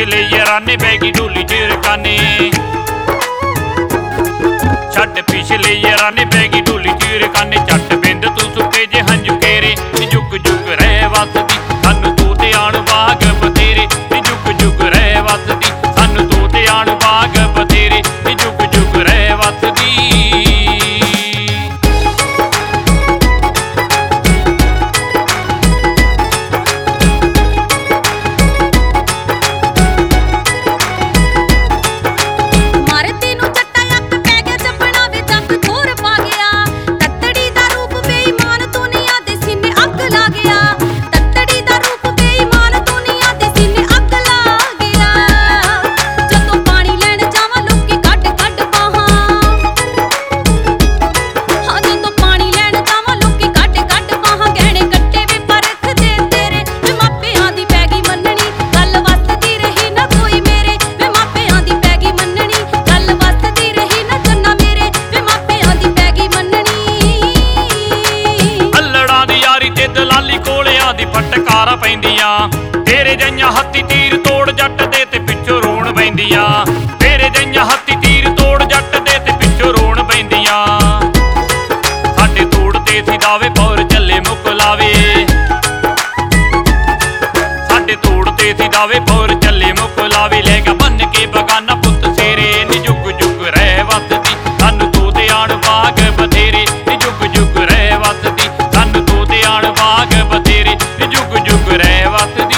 पिछले याराने पै गई ढोली चिरकाने। छड्ड पिछले याराने पै गई ढोली चिरकाने। झट बिंद तू सुटे जे हंजू केरे जुग जुग रह वसदी सानू तू ते आण बाग बतेरे। जुग जुग रह वसदी सानू तू ते आण बाग बतेरे। जुग जुग रह वसदी। दलाली कोलियां दी फटकारा पैंदियां तेरे जइयां हत्ती तीर तोड़ जट दे ते पिछों रोण पैंदियां। तेरे जइयां हत्ती तीर तोड़ जट दे ते पिछों रोण पैंदियां। साडे तोड़ते सी दावे पौर चले मुकलावे। साडे तोड़ते सी दावे पौर चले मुकलावे। ले गया बन के बगाना पुत सेरे नी जुग जुग रह वसदी सानू तू ते आण बाग बथेरे। जुग जुग रह वसदी सानू तू ते आण बाग बथेरे। जुग जुग रह वसदी।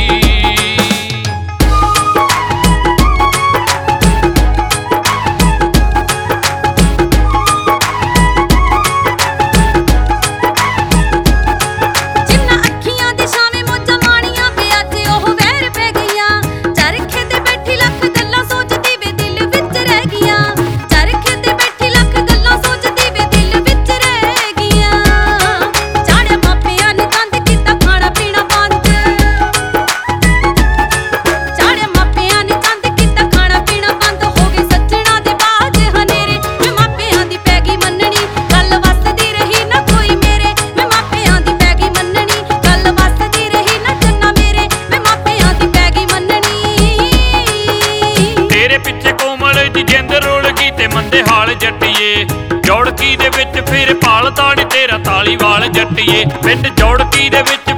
जिंद रुल गई ते मंदे हाल जट्टिए। जौड़की दे विच फिर भाल ताड़ी तेरा ताली वाल जट्टिए। पिंड जौड़की दे विच